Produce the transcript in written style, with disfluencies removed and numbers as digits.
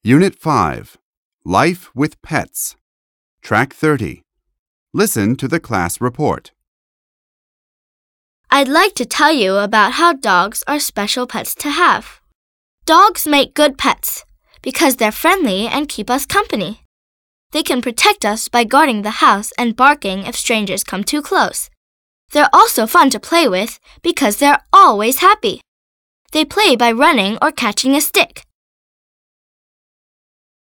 Unit 5. Life with Pets. Track 30. Listen to the class report. I'd like to tell you about how dogs are special pets to have. Dogs make good pets because they're friendly and keep us company. They can protect us by guarding the house and barking if strangers come too close. They're also fun to play with because they're always happy. They play by running or catching a stick.